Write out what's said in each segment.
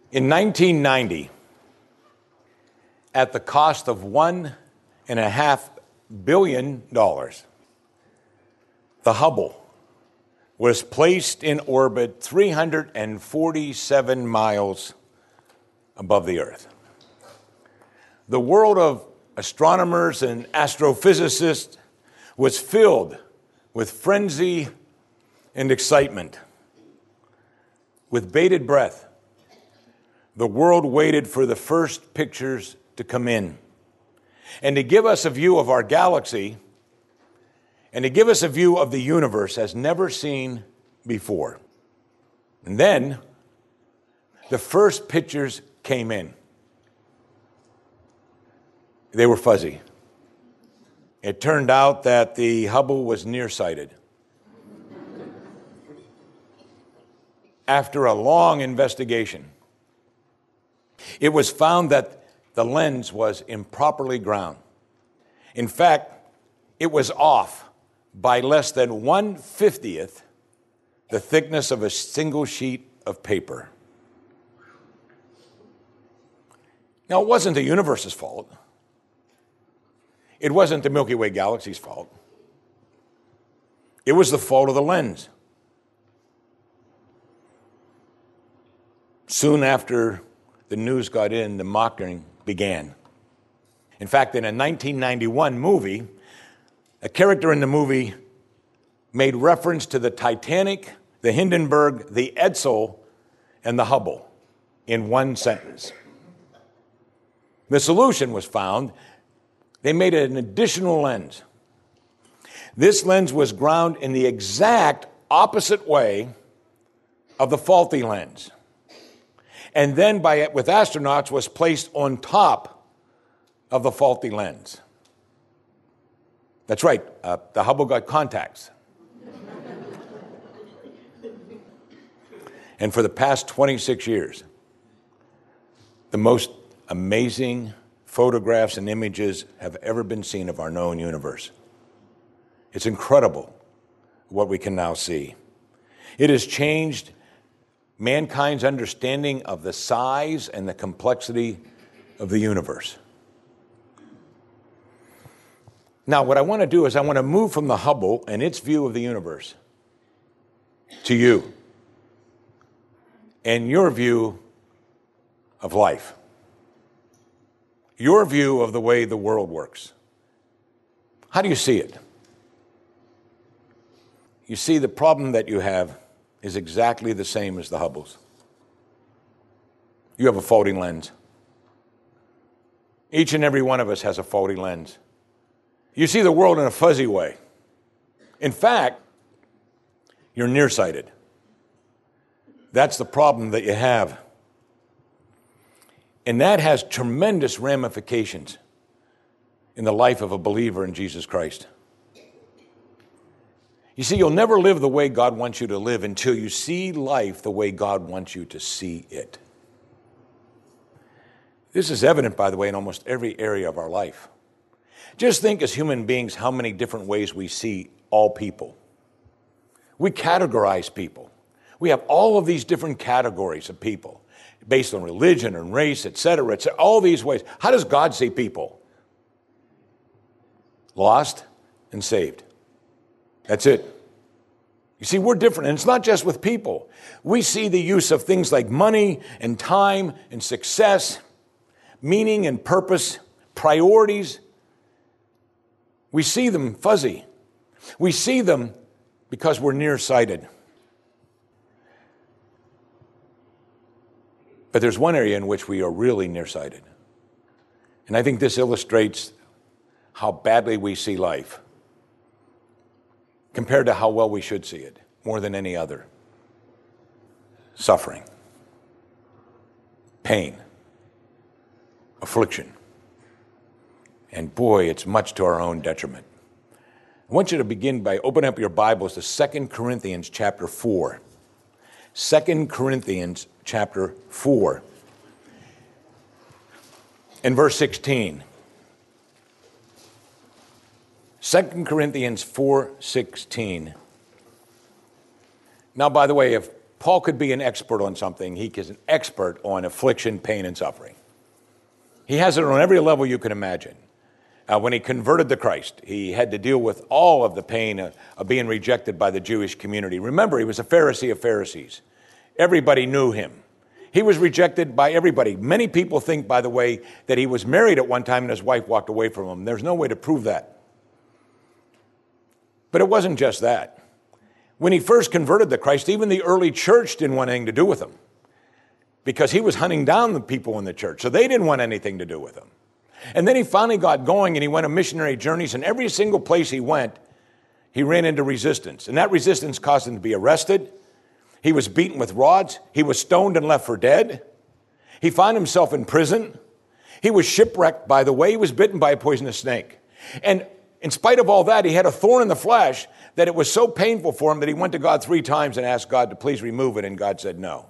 In 1990, at the cost of $1.5 billion, the Hubble was placed in orbit 347 miles above the Earth. The world of astronomers and astrophysicists was filled with frenzy and excitement. With bated breath, the world waited for the first pictures to come in and to give us a view of our galaxy and to give us a view of the universe as never seen before. And then the first pictures came in. They were fuzzy. It turned out that the Hubble was nearsighted. After a long investigation, it was found that the lens was improperly ground. In fact, it was off by less than 1/50th the thickness of a single sheet of paper. Now, it wasn't the universe's fault. It wasn't the Milky Way galaxy's fault. It was the fault of the lens. Soon after the news got in, the mocking began. In fact, in a 1991 movie, a character in the movie made reference to the Titanic, the Hindenburg, the Edsel, and the Hubble in one sentence. The solution was found. They made an additional lens. This lens was ground in the exact opposite way of the faulty lens. And then with astronauts was placed on top of the faulty lens. That's right, the Hubble got contacts. And for the past 26 years, the most amazing photographs and images have ever been seen of our known universe. It's incredible what we can now see. It has changed mankind's understanding of the size and the complexity of the universe. Now, what I want to do is I want to move from the Hubble and its view of the universe to you and your view of life, your view of the way the world works. How do you see it? You see, the problem that you have is exactly the same as the Hubble's. You have a faulty lens. Each and every one of us has a faulty lens. You see the world in a fuzzy way. In fact, you're nearsighted. That's the problem that you have. And that has tremendous ramifications in the life of a believer in Jesus Christ. You see, you'll never live the way God wants you to live until you see life the way God wants you to see it. This is evident, by the way, in almost every area of our life. Just think as human beings how many different ways we see all people. We categorize people. We have all of these different categories of people based on religion and race, et cetera, all these ways. How does God see people? Lost and saved. That's it. You see, we're different, and it's not just with people. We see the use of things like money and time and success, meaning and purpose, priorities. We see them fuzzy. We see them because we're nearsighted. But there's one area in which we are really nearsighted. And I think this illustrates how badly we see life compared to how well we should see it, more than any other. Suffering, pain, affliction. And boy, it's much to our own detriment. I want you to begin by opening up your Bibles to 2 Corinthians chapter 4. 2 Corinthians chapter 4 and verse 16. 2 Corinthians 4:16. Now, by the way, if Paul could be an expert on something. He is an expert on affliction, pain, and suffering. He has it on every level you can imagine. When he converted to Christ, he had to deal with all of the pain of being rejected by the Jewish community. Remember, he was a Pharisee of Pharisees. Everybody knew him. He was rejected by everybody. Many people think, by the way, that he was married at one time and his wife walked away from him. There's no way to prove that. But it wasn't just that. When he first converted to Christ, even the early church didn't want anything to do with him because he was hunting down the people in the church, so they didn't want anything to do with him. And then he finally got going and he went on missionary journeys, and every single place he went, he ran into resistance. And that resistance caused him to be arrested. He was beaten with rods. He was stoned and left for dead. He found himself in prison. He was shipwrecked, by the way. He was bitten by a poisonous snake. And in spite of all that, he had a thorn in the flesh that it was so painful for him that he went to God 3 times and asked God to please remove it, and God said no.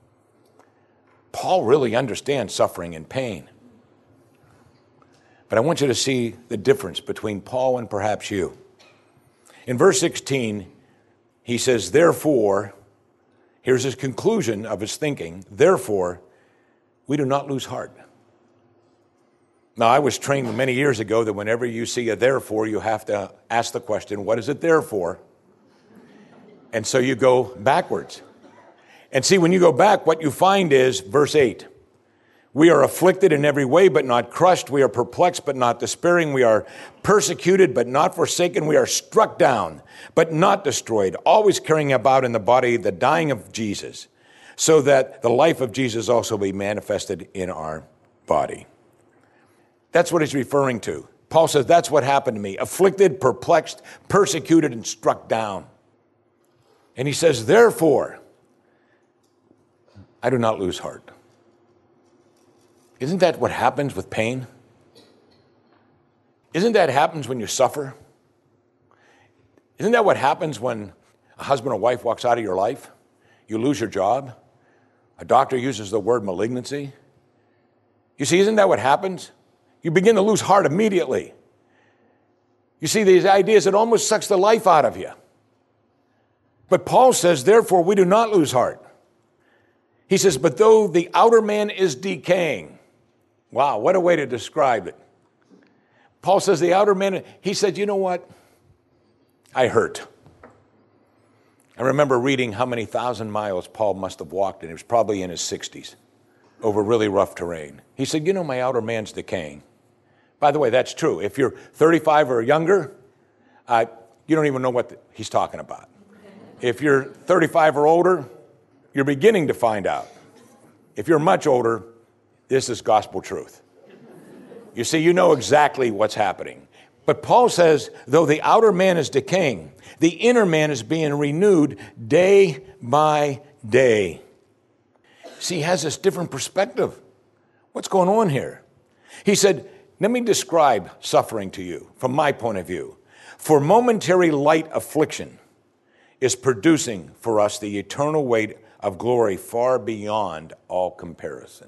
Paul really understands suffering and pain. But I want you to see the difference between Paul and perhaps you. In verse 16, he says, therefore, here's his conclusion of his thinking, therefore, we do not lose heart. Now, I was trained many years ago that whenever you see a therefore, you have to ask the question, what is it there for? And so you go backwards. And see, when you go back, what you find is verse 8. We are afflicted in every way, but not crushed. We are perplexed, but not despairing. We are persecuted, but not forsaken. We are struck down, but not destroyed, always carrying about in the body the dying of Jesus, so that the life of Jesus also be manifested in our body. That's what he's referring to. Paul says, that's what happened to me. Afflicted, perplexed, persecuted, and struck down. And he says, therefore, I do not lose heart. Isn't that what happens with pain? Isn't that happens when you suffer? Isn't that what happens when a husband or wife walks out of your life? You lose your job. A doctor uses the word malignancy. You see, isn't that what happens? You begin to lose heart immediately. You see, these ideas, it almost sucks the life out of you. But Paul says, therefore, we do not lose heart. He says, but though the outer man is decaying. Wow, what a way to describe it. Paul says the outer man, he said, you know what? I hurt. I remember reading how many thousand miles Paul must have walked, and he was probably in his 60s, over really rough terrain. He said, you know, my outer man's decaying. By the way, that's true. If you're 35 or younger, you don't even know what he's talking about. If you're 35 or older, you're beginning to find out. If you're much older, this is gospel truth. You see, you know exactly what's happening. But Paul says, though the outer man is decaying, the inner man is being renewed day by day. See, he has this different perspective. What's going on here? He said, let me describe suffering to you from my point of view. For momentary light affliction is producing for us the eternal weight of glory far beyond all comparison.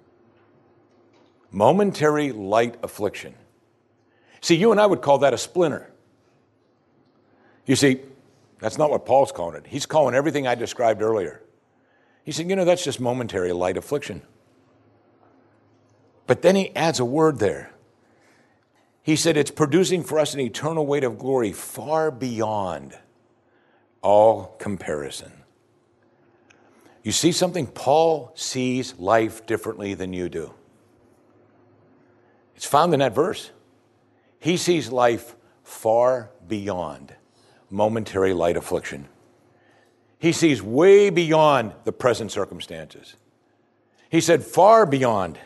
Momentary light affliction. See, you and I would call that a splinter. You see, that's not what Paul's calling it. He's calling everything I described earlier. He said, you know, that's just momentary light affliction. But then he adds a word there. He said, it's producing for us an eternal weight of glory far beyond all comparison. You see something? Paul sees life differently than you do. It's found in that verse. He sees life far beyond momentary light affliction. He sees way beyond the present circumstances. He said far beyond.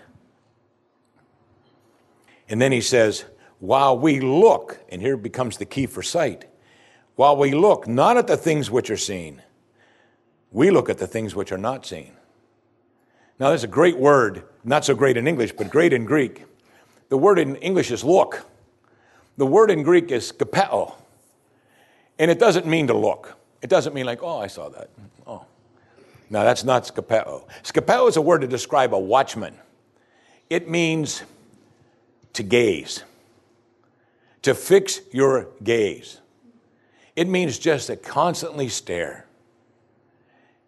And then he says, while we look, and here becomes the key for sight, while we look not at the things which are seen, we look at the things which are not seen. Now, there's a great word, not so great in English, but great in Greek. The word in English is look. The word in Greek is skepeo. And it doesn't mean to look. It doesn't mean like, oh, I saw that. Oh. No, that's not skepeo. Skepeo is a word to describe a watchman. It means to gaze, to fix your gaze. It means just to constantly stare.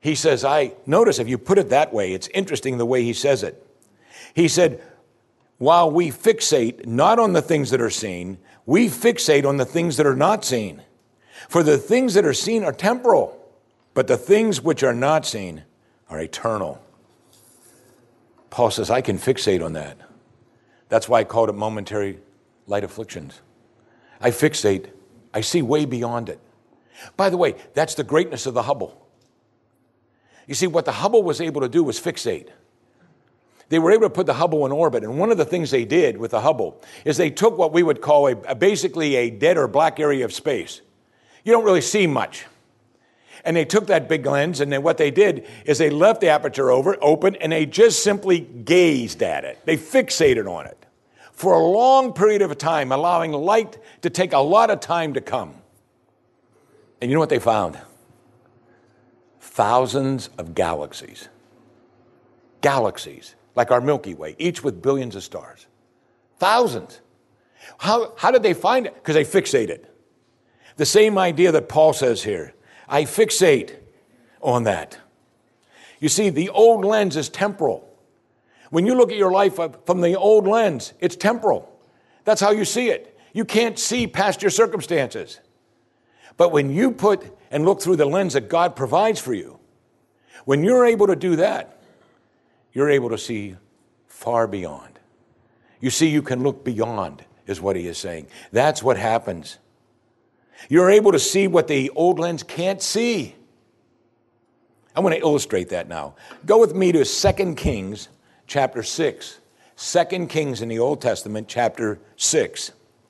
He says, notice if you put it that way, it's interesting the way he says it. He said, while we fixate not on the things that are seen, we fixate on the things that are not seen. For the things that are seen are temporal, but the things which are not seen are eternal. Paul says, I can fixate on that. That's why I called it momentary light afflictions. I fixate. I see way beyond it. By the way, that's the greatness of the Hubble. You see, what the Hubble was able to do was fixate. They were able to put the Hubble in orbit, and one of the things they did with the Hubble is they took what we would call basically a dead or black area of space. You don't really see much. And they took that big lens, and then what they did is they left the aperture open, and they just simply gazed at it. They fixated on it for a long period of time, allowing light to take a lot of time to come. And you know what they found? Thousands of galaxies. Galaxies, like our Milky Way, each with billions of stars. Thousands. How did they find it? Because they fixated. The same idea that Paul says here. I fixate on that. You see, the old lens is temporal. When you look at your life from the old lens, it's temporal. That's how you see it. You can't see past your circumstances. But when you put and look through the lens that God provides for you, when you're able to do that, you're able to see far beyond. You see, you can look beyond, is what he is saying. That's what happens. You're able to see what the old lens can't see. I want to illustrate that now. Go with me to 2 Kings chapter 6. 2 Kings in the Old Testament, chapter 6.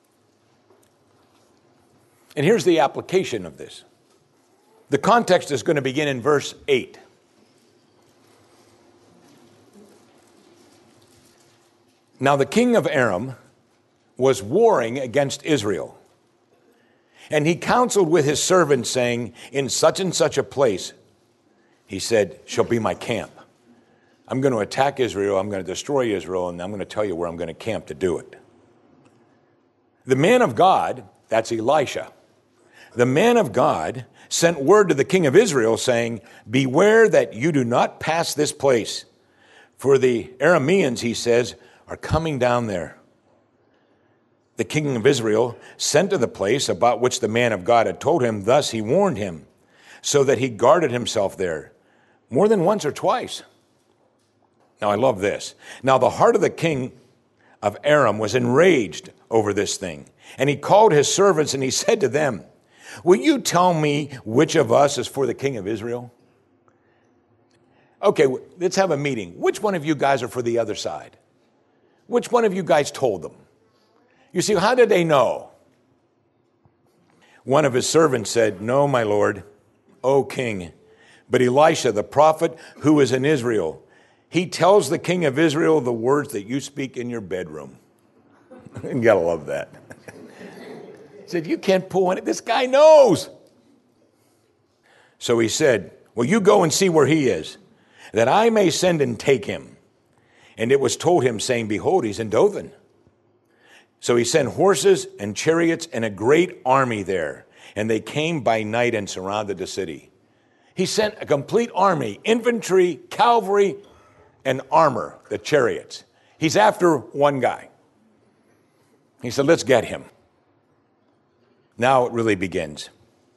And here's the application of this. The context is going to begin in verse 8. Now the king of Aram was warring against Israel. And he counseled with his servants, saying, in such and such a place, he said, shall be my camp. I'm going to attack Israel, I'm going to destroy Israel, and I'm going to tell you where I'm going to camp to do it. The man of God, that's Elisha, the man of God sent word to the king of Israel, saying, beware that you do not pass this place, for the Arameans, he says, are coming down there. The king of Israel sent to the place about which the man of God had told him. Thus he warned him, so that he guarded himself there more than once or twice. Now I love this. Now the heart of the king of Aram was enraged over this thing. And he called his servants and he said to them, will you tell me which of us is for the king of Israel? Okay, let's have a meeting. Which one of you guys are for the other side? Which one of you guys told them? You see, how did they know? One of his servants said, no, my lord, O king. But Elisha, the prophet who is in Israel, he tells the king of Israel the words that you speak in your bedroom. You gotta love that. He said, you can't pull on it. This guy knows. So he said, well, you go and see where he is, that I may send and take him. And it was told him, saying, behold, he's in Dothan. So he sent horses and chariots and a great army there. And they came by night and surrounded the city. He sent a complete army, infantry, cavalry, and armor, the chariots. He's after one guy. He said, let's get him. Now it really begins.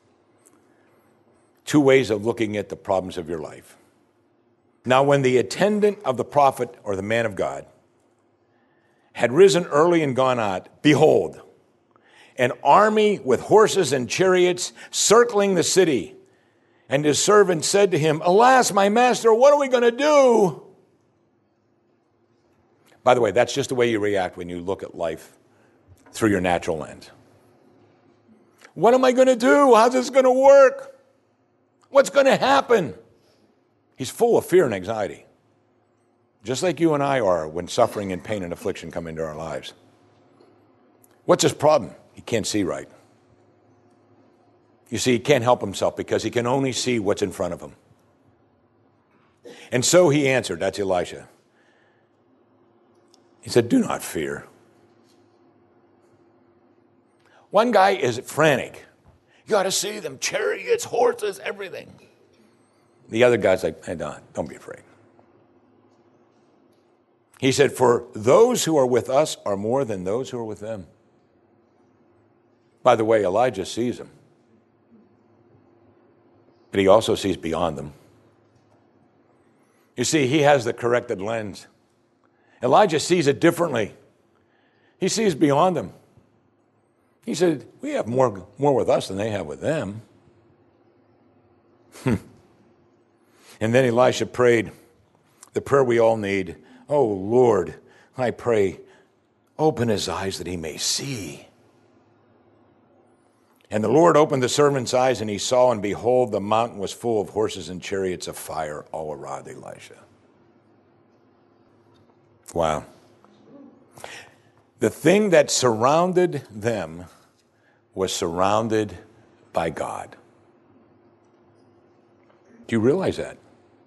Two ways of looking at the problems of your life. Now when the attendant of the prophet or the man of God had risen early and gone out, behold, an army with horses and chariots circling the city. And his servant said to him, alas, my master, what are we going to do? By the way, that's just the way you react when you look at life through your natural lens. What am I going to do? How's this going to work? What's going to happen? He's full of fear and anxiety, just like you and I are when suffering and pain and affliction come into our lives. What's his problem? He can't see right. You see, he can't help himself because he can only see what's in front of him. And so he answered, that's Elisha. He said, do not fear. One guy is frantic. You got to see them, chariots, horses, everything. The other guy's like, hey, don't be afraid. He said, for those who are with us are more than those who are with them. By the way, Elijah sees them. But he also sees beyond them. You see, he has the corrected lens. Elijah sees it differently. He sees beyond them. He said, we have more with us than they have with them. And then Elisha prayed the prayer we all need. Oh, Lord, I pray, open his eyes that he may see. And the Lord opened the servant's eyes, and he saw, and behold, the mountain was full of horses and chariots of fire all around Elisha. Wow. The thing that surrounded them was surrounded by God. Do you realize that?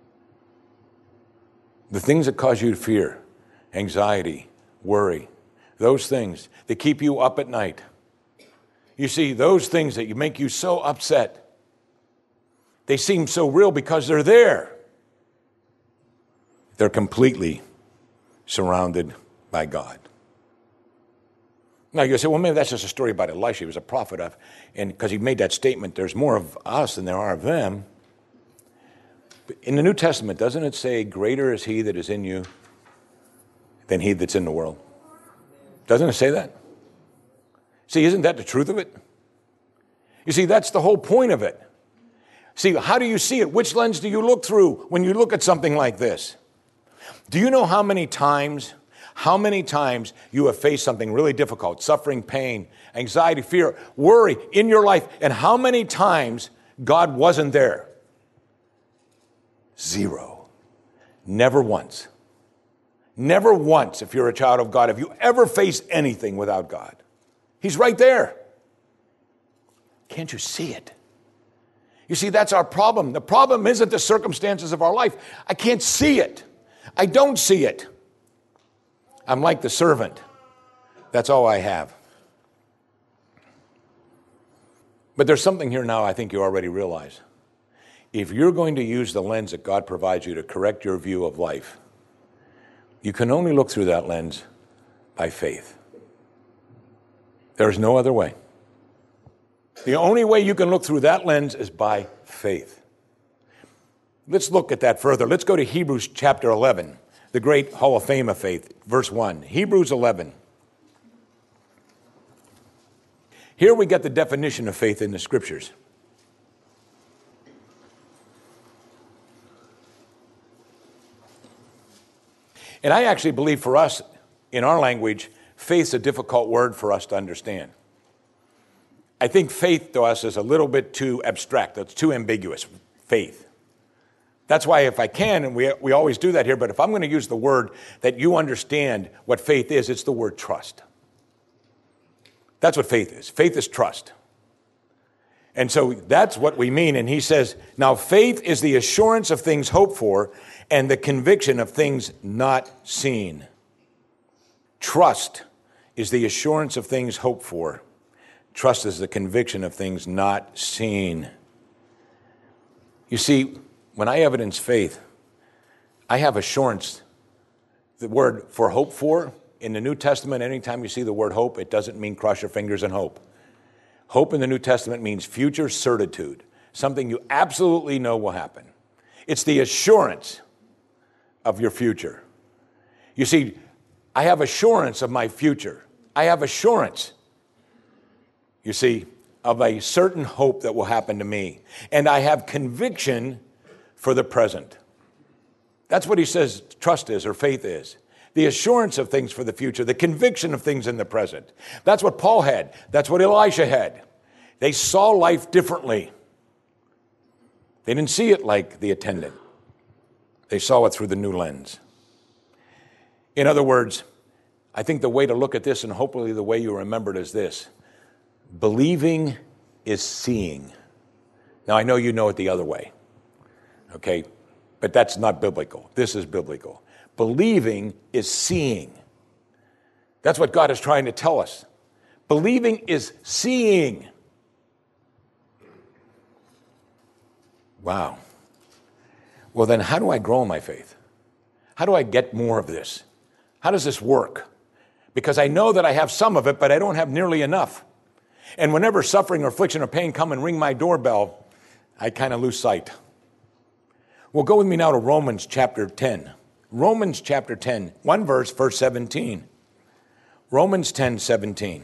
The things that cause you fear, anxiety, worry, those things that keep you up at night. You see, those things that make you so upset, they seem so real because they're there. They're completely surrounded by God. Now you say, well, maybe that's just a story about Elisha. He was a prophet of, and because he made that statement, there's more of us than there are of them. But in the New Testament, doesn't it say, greater is he that is in you than he that's in the world? Doesn't it say that? See, isn't that the truth of it? You see, that's the whole point of it. See, how do you see it? Which lens do you look through when you look at something like this? Do you know how many times you have faced something really difficult, suffering, pain, anxiety, fear, worry in your life, and how many times God wasn't there? Zero. Never once. Never once, if you're a child of God, have you ever faced anything without God. He's right there. Can't you see it? You see, that's our problem. The problem isn't the circumstances of our life. I can't see it. I don't see it. I'm like the servant. That's all I have. But there's something here now I think you already realize. If you're going to use the lens that God provides you to correct your view of life, you can only look through that lens by faith. There's no other way. The only way you can look through that lens is by faith. Let's look at that further. Let's go to Hebrews chapter 11, the great Hall of Fame of faith, verse 1. Hebrews 11. Here we get the definition of faith in the Scriptures. And I actually believe for us, in our language, faith's a difficult word for us to understand. I think faith to us is a little bit too abstract. It's too ambiguous, faith. That's why if I can, and we always do that here, but if I'm going to use the word that you understand what faith is, it's the word trust. That's what faith is. Faith is trust. And so that's what we mean. And he says, now faith is the assurance of things hoped for and the conviction of things not seen. Trust is the assurance of things hoped for. Trust is the conviction of things not seen. You see, when I evidence faith, I have assurance. The word for hope for, in the New Testament, anytime you see the word hope, it doesn't mean cross your fingers and hope. Hope in the New Testament means future certitude, something you absolutely know will happen. It's the assurance of your future. You see, I have assurance of my future. I have assurance, you see, of a certain hope that will happen to me. And I have conviction for the present. That's what he says trust is, or faith is. The assurance of things for the future, the conviction of things in the present. That's what Paul had. That's what Elisha had. They saw life differently. They didn't see it like the attendant. They saw it through the new lens. In other words, I think the way to look at this, and hopefully the way you remember it, is this. Believing is seeing. Now, I know you know it the other way, okay? But that's not biblical. This is biblical. Believing is seeing. That's what God is trying to tell us. Believing is seeing. Wow. Well, then how do I grow in my faith? How do I get more of this? How does this work? Because I know that I have some of it, but I don't have nearly enough. And whenever suffering or affliction or pain come and ring my doorbell, I kind of lose sight. Well, go with me now to Romans chapter 10. Romans chapter 10, one verse 17. Romans 10:17.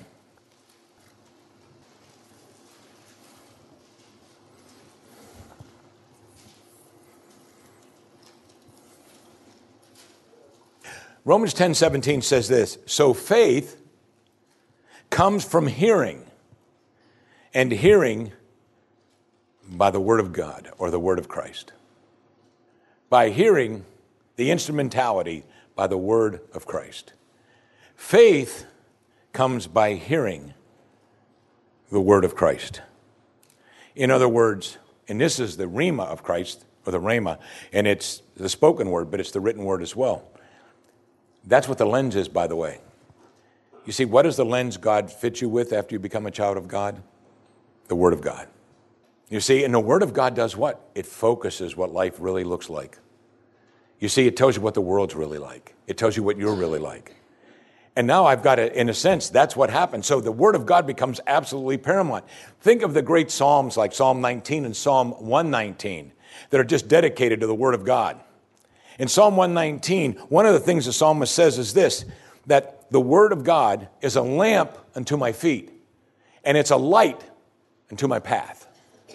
Romans 10:17 says this, so faith comes from hearing, and hearing by the word of God or the word of Christ. By hearing, the instrumentality by the word of Christ. Faith comes by hearing the word of Christ. In other words, and this is the rhema of Christ, or the rhema, and it's the spoken word, but it's the written word as well. That's what the lens is, by the way. You see, what is the lens God fits you with after you become a child of God? The Word of God. You see, and the Word of God does what? It focuses what life really looks like. You see, it tells you what the world's really like. It tells you what you're really like. And now I've got to, in a sense, that's what happens. So the Word of God becomes absolutely paramount. Think of the great Psalms like Psalm 19 and Psalm 119 that are just dedicated to the Word of God. In Psalm 119, one of the things the psalmist says is this, that the Word of God is a lamp unto my feet, and it's a light unto my path.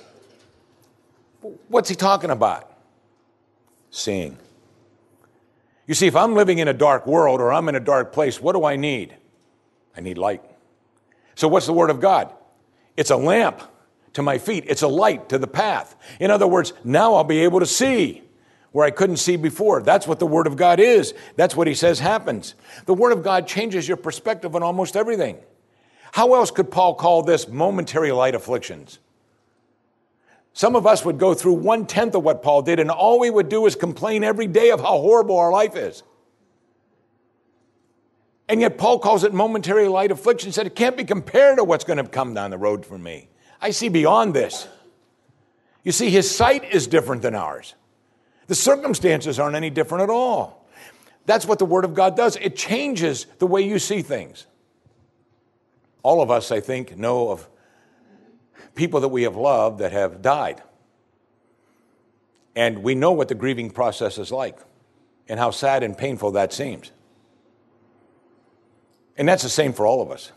What's he talking about? Seeing. You see, if I'm living in a dark world or I'm in a dark place, what do I need? I need light. So what's the Word of God? It's a lamp to my feet. It's a light to the path. In other words, now I'll be able to see where I couldn't see before. That's what the Word of God is. That's what he says happens. The Word of God changes your perspective on almost everything. How else could Paul call this momentary light afflictions? Some of us would go through 1/10 of what Paul did, and all we would do is complain every day of how horrible our life is. And yet Paul calls it momentary light affliction. He said it can't be compared to what's going to come down the road for me. I see beyond this. You see, his sight is different than ours. The circumstances aren't any different at all. That's what the Word of God does. It changes the way you see things. All of us, I think, know of people that we have loved that have died. And we know what the grieving process is like and how sad and painful that seems. And that's the same for all of us.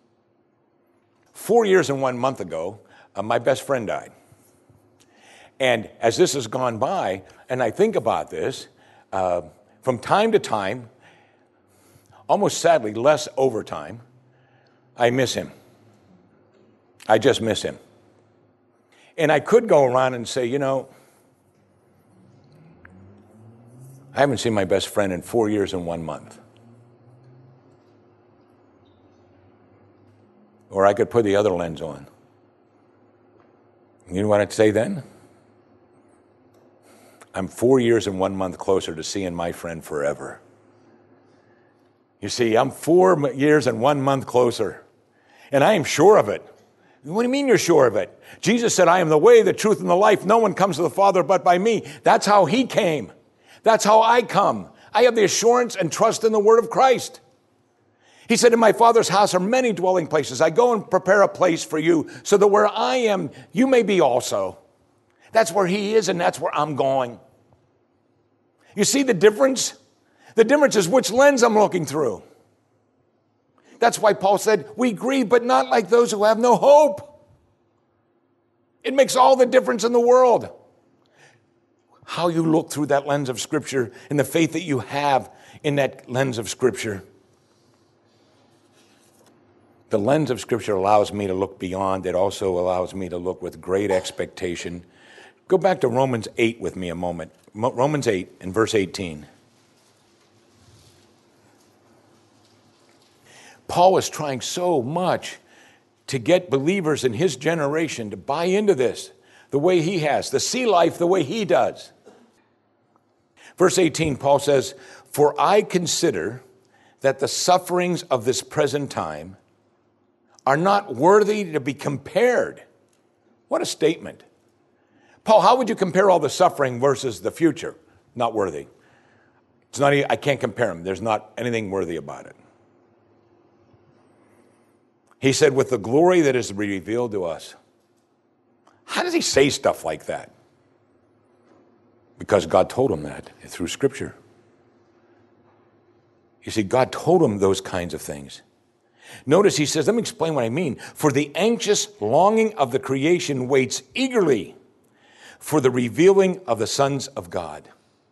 4 years and 1 month ago, my best friend died. And as this has gone by, and I think about this, from time to time, almost sadly, less over time, I miss him. I just miss him. And I could go around and say, you know, I haven't seen my best friend in 4 years and 1 month. Or I could put the other lens on. You know what I'd say then? I'm 4 years and 1 month closer to seeing my friend forever. You see, I'm 4 years and 1 month closer. And I am sure of it. What do you mean you're sure of it? Jesus said, I am the way, the truth, and the life. No one comes to the Father but by me. That's how he came. That's how I come. I have the assurance and trust in the word of Christ. He said, in my Father's house are many dwelling places. I go and prepare a place for you so that where I am, you may be also. That's where he is, and that's where I'm going. You see the difference? The difference is which lens I'm looking through. That's why Paul said, we grieve, but not like those who have no hope. It makes all the difference in the world. How you look through that lens of Scripture and the faith that you have in that lens of Scripture. The lens of Scripture allows me to look beyond. It also allows me to look with great expectation. Go back to Romans 8 with me a moment. Romans 8 and verse 18. Paul is trying so much to get believers in his generation to buy into this the way he has, to see life the way he does. Verse 18, Paul says, for I consider that the sufferings of this present time are not worthy to be compared. What a statement. Paul, how would you compare all the suffering versus the future? Not worthy. It's not. I can't compare them. There's not anything worthy about it. He said, with the glory that is revealed to us. How does he say stuff like that? Because God told him that through Scripture. You see, God told him those kinds of things. Notice he says, let me explain what I mean. For the anxious longing of the creation waits eagerly for the revealing of the sons of God.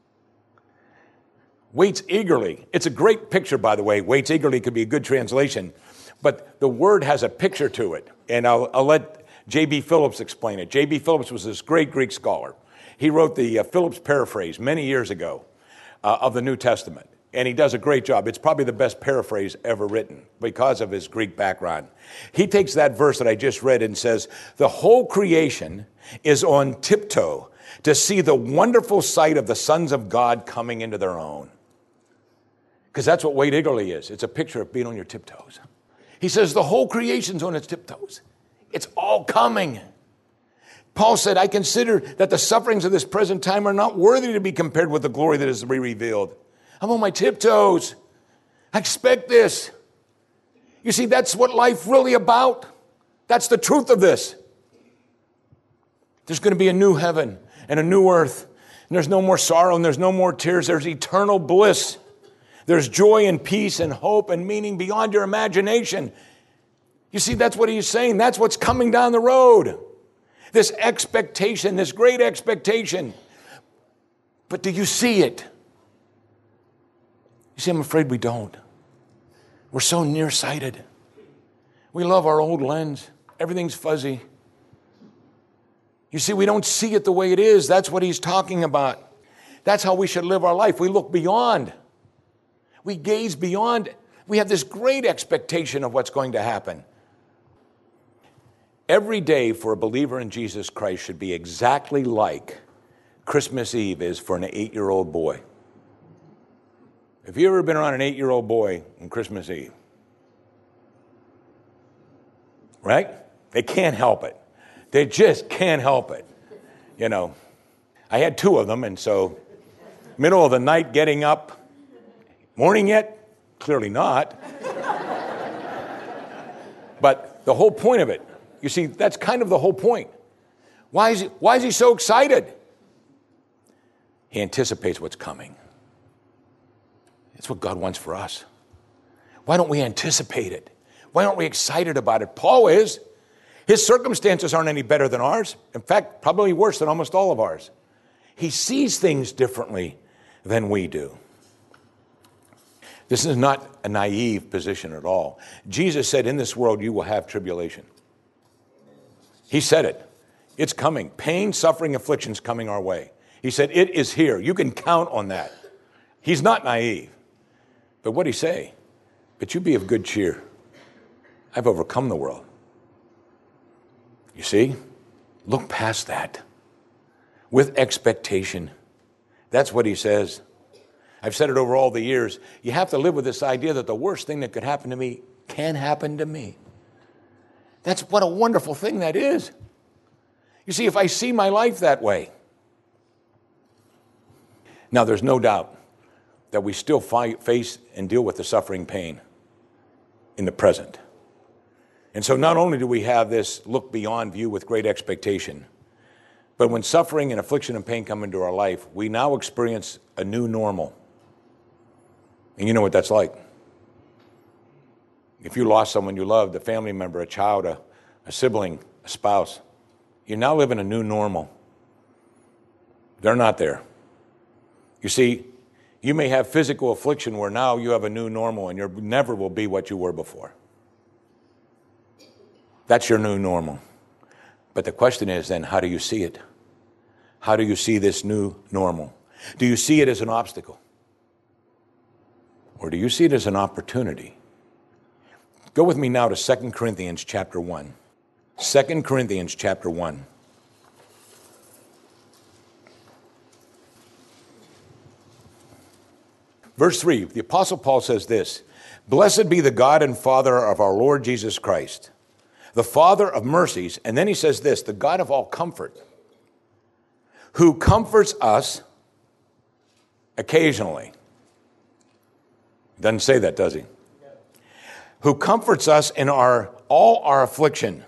Waits eagerly. It's a great picture, by the way. Waits eagerly could be a good translation. But the word has a picture to it. And I'll let J.B. Phillips explain it. J.B. Phillips was this great Greek scholar. He wrote the Phillips paraphrase many years ago of the New Testament. And he does a great job. It's probably the best paraphrase ever written because of his Greek background. He takes that verse that I just read and says, the whole creation is on tiptoe to see the wonderful sight of the sons of God coming into their own. Because that's what wait eagerly is. It's a picture of being on your tiptoes. He says the whole creation's on its tiptoes. It's all coming. Paul said, I consider that the sufferings of this present time are not worthy to be compared with the glory that is to be revealed. I'm on my tiptoes. I expect this. You see, that's what life really about. That's the truth of this. There's going to be a new heaven and a new earth. And there's no more sorrow and there's no more tears. There's eternal bliss. There's joy and peace and hope and meaning beyond your imagination. You see, that's what he's saying. That's what's coming down the road. This expectation, this great expectation. But do you see it? You see, I'm afraid we don't. We're so nearsighted. We love our old lens. Everything's fuzzy. You see, we don't see it the way it is. That's what he's talking about. That's how we should live our life. We look beyond. We gaze beyond. We have this great expectation of what's going to happen. Every day for a believer in Jesus Christ should be exactly like Christmas Eve is for an 8-year-old boy. Have you ever been around an 8-year-old boy on Christmas Eve? Right? They can't help it. They just can't help it. You know, I had 2 of them, and so middle of the night getting up, morning yet? Clearly not. But the whole point of it, you see, that's kind of the whole point. Why is he so excited? He anticipates what's coming. It's what God wants for us. Why don't we anticipate it? Why aren't we excited about it? Paul is. His circumstances aren't any better than ours. In fact, probably worse than almost all of ours. He sees things differently than we do. This is not a naive position at all. Jesus said, in this world you will have tribulation. He said it. It's coming. Pain, suffering, afflictions coming our way. He said, it is here. You can count on that. He's not naive. But what'd he say? But you be of good cheer. I've overcome the world. You see? Look past that. With expectation. That's what he says. I've said it over all the years. You have to live with this idea that the worst thing that could happen to me can happen to me. That's what a wonderful thing that is. You see, if I see my life that way. Now, there's no doubt that we still face and deal with the suffering pain in the present. And so not only do we have this look beyond view with great expectation, but when suffering and affliction and pain come into our life, we now experience a new normal. And you know what that's like. If you lost someone you loved, a family member, a child, a sibling, a spouse, you're now living a new normal. They're not there. You see, you may have physical affliction where now you have a new normal and you never will be what you were before. That's your new normal. But the question is then, how do you see it? How do you see this new normal? Do you see it as an obstacle? Or do you see it as an opportunity? Go with me now to 2 Corinthians chapter 1. 2 Corinthians chapter 1. Verse 3, the Apostle Paul says this, "Blessed be the God and Father of our Lord Jesus Christ, the Father of mercies." And then he says this, "the God of all comfort." who comforts us occasionally. Doesn't say that, does he? Who comforts us in all our affliction.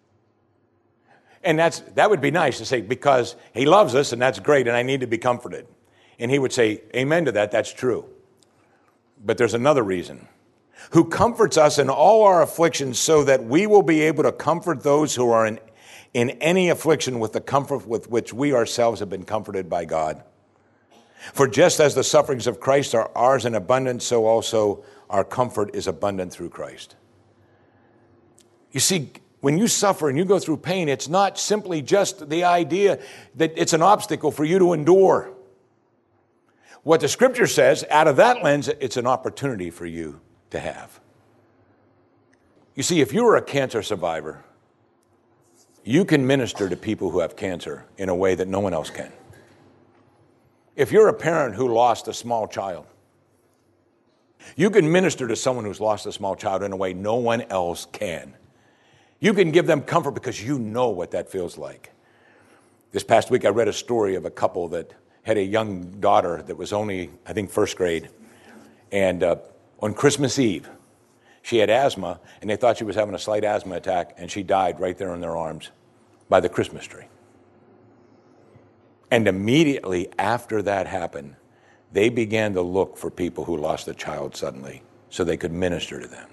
And that would be nice to say, because he loves us, and that's great, and I need to be comforted. And he would say, amen to that, that's true. But there's another reason. Who comforts us in all our afflictions, so that we will be able to comfort those who are in any affliction with the comfort with which we ourselves have been comforted by God. For just as the sufferings of Christ are ours in abundance, so also our comfort is abundant through Christ. You see, when you suffer and you go through pain, it's not simply just the idea that it's an obstacle for you to endure. What the Scripture says, out of that lens, it's an opportunity for you to have. You see, if you were a cancer survivor, you can minister to people who have cancer in a way that no one else can. If you're a parent who lost a small child, you can minister to someone who's lost a small child in a way no one else can. You can give them comfort because you know what that feels like. This past week, I read a story of a couple that had a young daughter that was only, I think, first grade. And on Christmas Eve, she had asthma, and they thought she was having a slight asthma attack, and she died right there in their arms by the Christmas tree. And immediately after that happened, they began to look for people who lost a child suddenly so they could minister to them.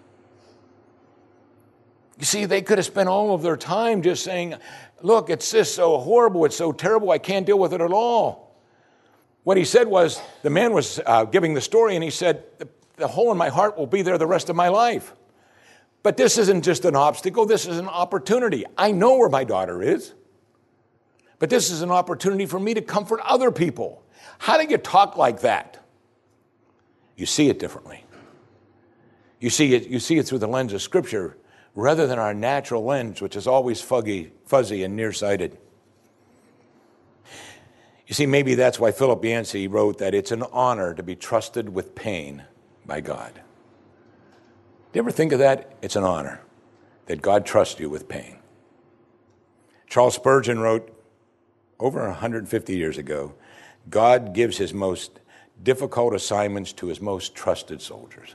You see, they could have spent all of their time just saying, look, it's just so horrible, it's so terrible, I can't deal with it at all. What he said was, the man was giving the story, and he said, the hole in my heart will be there the rest of my life. But this isn't just an obstacle, this is an opportunity. I know where my daughter is. But this is an opportunity for me to comfort other people. How do you talk like that? You see it differently. You see it through the lens of Scripture rather than our natural lens, which is always fuzzy and nearsighted. You see, maybe that's why Philip Yancey wrote that it's an honor to be trusted with pain by God. Do you ever think of that? It's an honor that God trusts you with pain. Charles Spurgeon wrote, over 150 years ago, God gives his most difficult assignments to his most trusted soldiers.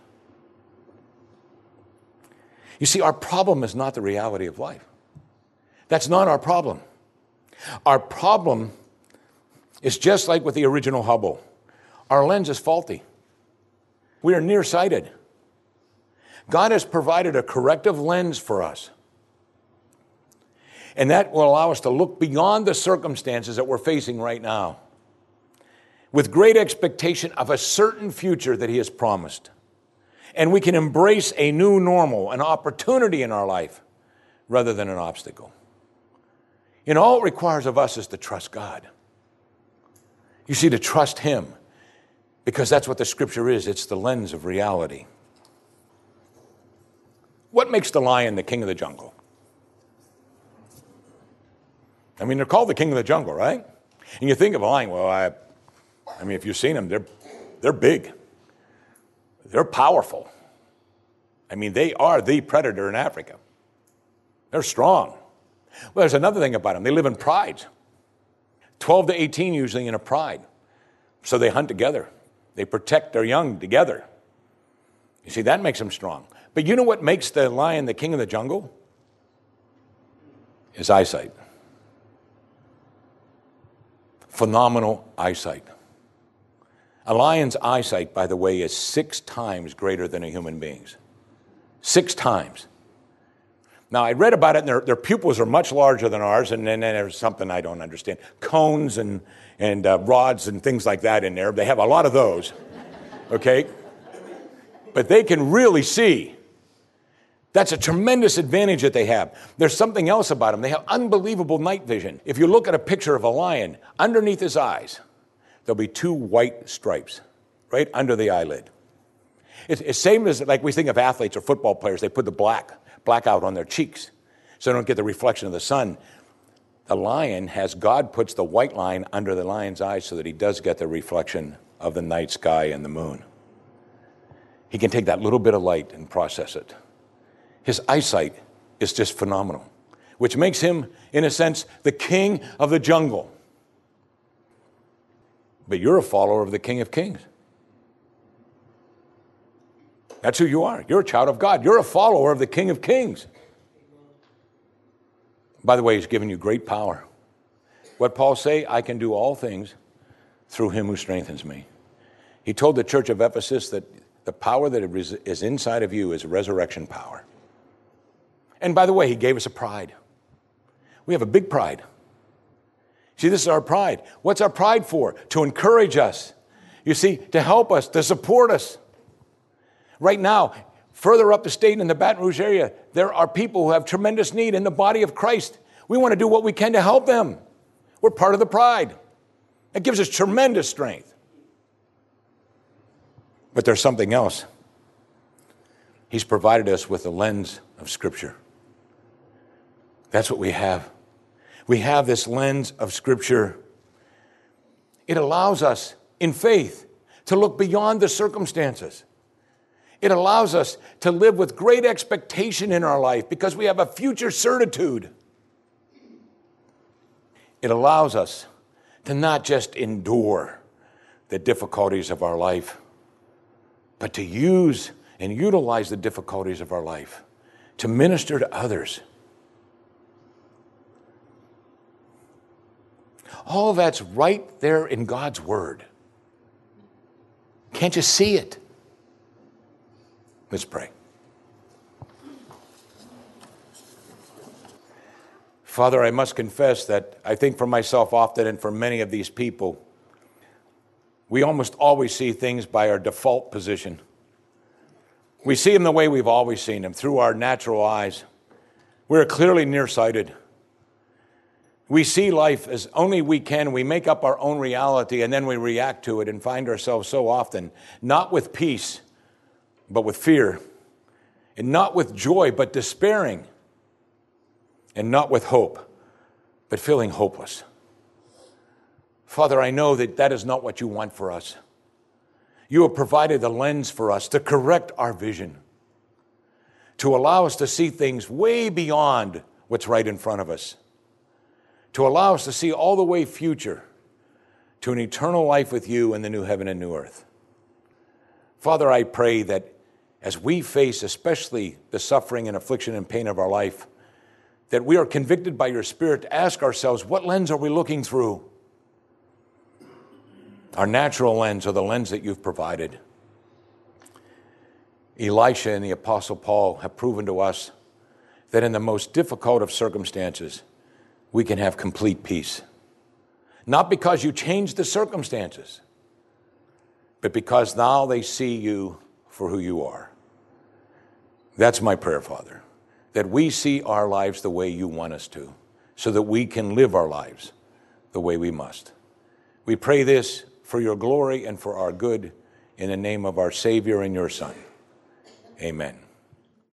You see, our problem is not the reality of life. That's not our problem. Our problem is just like with the original Hubble. Our lens is faulty. We are nearsighted. God has provided a corrective lens for us. And that will allow us to look beyond the circumstances that we're facing right now with great expectation of a certain future that he has promised. And we can embrace a new normal, an opportunity in our life, rather than an obstacle. And all it requires of us is to trust God. You see, to trust him, because that's what the Scripture is. It's the lens of reality. What makes the lion the king of the jungle? I mean, they're called the king of the jungle, right? And you think of a lion, well, I mean, if you've seen them, they're big. They're powerful. I mean, they are the predator in Africa. They're strong. Well, there's another thing about them. They live in prides. 12 to 18 usually in a pride. So they hunt together. They protect their young together. You see, that makes them strong. But you know what makes the lion the king of the jungle? His eyesight. Phenomenal eyesight. A lion's eyesight, by the way, is 6 times greater than a human being's. 6 times. Now, I read about it, and their pupils are much larger than ours, and then there's something I don't understand. Cones and rods and things like that in there. They have a lot of those, okay? But they can really see. That's a tremendous advantage that they have. There's something else about them. They have unbelievable night vision. If you look at a picture of a lion, underneath his eyes, there'll be 2 white stripes right under the eyelid. It's same as like we think of athletes or football players. They put the black out on their cheeks so they don't get the reflection of the sun. The lion has, God puts the white line under the lion's eyes so that he does get the reflection of the night sky and the moon. He can take that little bit of light and process it. His eyesight is just phenomenal, which makes him, in a sense, the king of the jungle. but you're a follower of the King of Kings. That's who you are. You're a child of God. You're a follower of the King of Kings. By the way, he's given you great power. What Paul say? I can do all things through him who strengthens me. He told the church of Ephesus that the power that is inside of you is resurrection power. And by the way, he gave us a pride. We have a big pride. See, this is our pride. What's our pride for? To encourage us. You see, to help us, to support us. Right now, further up the state in the Baton Rouge area, there are people who have tremendous need in the body of Christ. We want to do what we can to help them. We're part of the pride. It gives us tremendous strength. But there's something else. He's provided us with a lens of Scripture. That's what we have. We have this lens of Scripture. It allows us, in faith, to look beyond the circumstances. It allows us to live with great expectation in our life because we have a future certitude. It allows us to not just endure the difficulties of our life, but to use and utilize the difficulties of our life to minister to others. All that's right there in God's Word. Can't you see it? Let's pray. Father, I must confess that I think for myself often and for many of these people, we almost always see things by our default position. We see them the way we've always seen them, through our natural eyes. We're clearly nearsighted. We see life as only we can. We make up our own reality and then we react to it and find ourselves so often not with peace, but with fear, and not with joy, but despairing, and not with hope, but feeling hopeless. Father, I know that that is not what you want for us. You have provided the lens for us to correct our vision, to allow us to see things way beyond what's right in front of us, to allow us to see all the way future to an eternal life with you in the new heaven and new earth. Father, I pray that as we face especially the suffering and affliction and pain of our life, that we are convicted by your Spirit to ask ourselves, what lens are we looking through? Our natural lens or the lens that you've provided? Elisha and the Apostle Paul have proven to us that in the most difficult of circumstances, we can have complete peace. Not because you changed the circumstances, but because now they see you for who you are. That's my prayer, Father, that we see our lives the way you want us to, so that we can live our lives the way we must. We pray this for your glory and for our good, in the name of our Savior and your Son. Amen.